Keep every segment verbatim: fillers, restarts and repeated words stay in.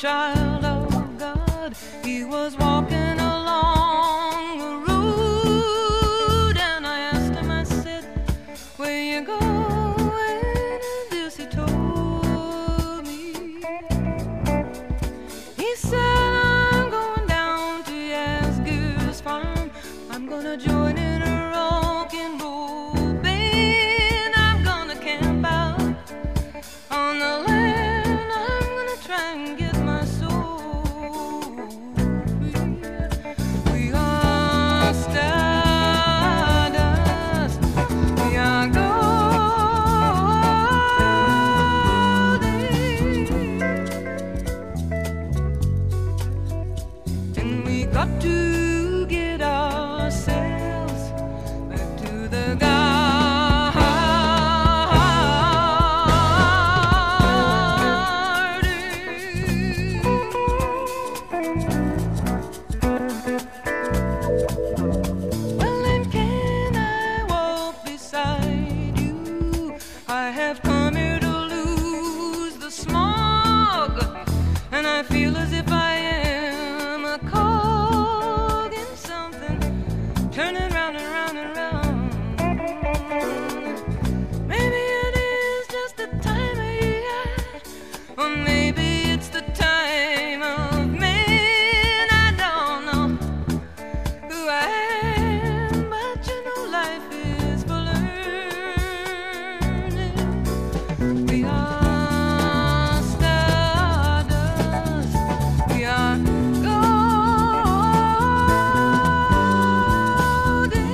child of God. He was walking along a road, and I asked him, I said, where you going? And this he told me. He said, I'm going down to Yasgur's farm. I'm gonna join in a rock and roll band. I'm gonna camp out on the land. I'm gonna try and get my soul free. We are stardust. We are golden. And we got to get ourselves back to the garden. Well, then can I walk beside you? I have come here to lose the smog, and I feel as if I am a cog in something turning round and round and round. Maybe it is just the time of year, or maybe it's the time of man. I don't know who I am, but you know life is for learning. We are stardust. We are golden.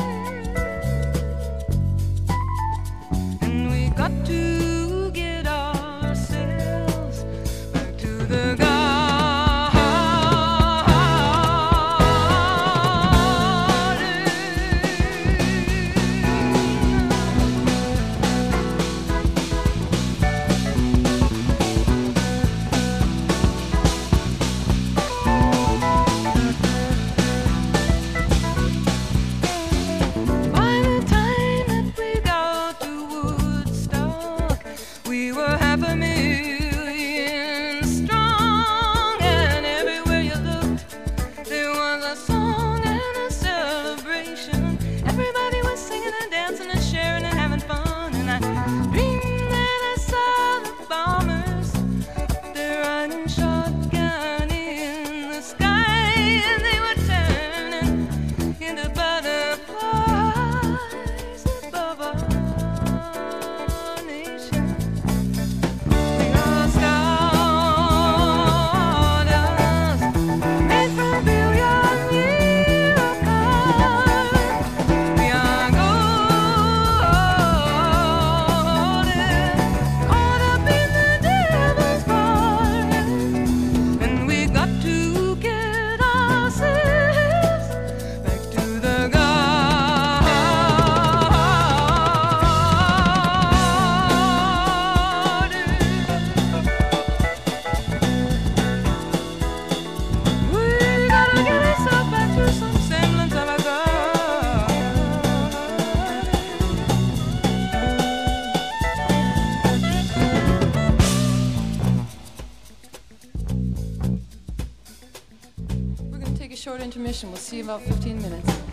And we got to get ourselves back to the garden. By the time that we got to Woodstock, we were half a million strong, and everywhere you looked, there was a song and a celebration. Everybody was singing and dancing and sharing and having fun, and I dreamed that I saw the bombers. They're riding shotgun in the sky, and they were turning into butterflies above our nation. We are stardust, made from billion year apart. We are golden, caught up in the devil's garden. And we got to get ourselves back to the garden. We gotta get ourselves back to some semblance of a garden. We're gonna take a short intermission. We'll see you in about fifteen minutes.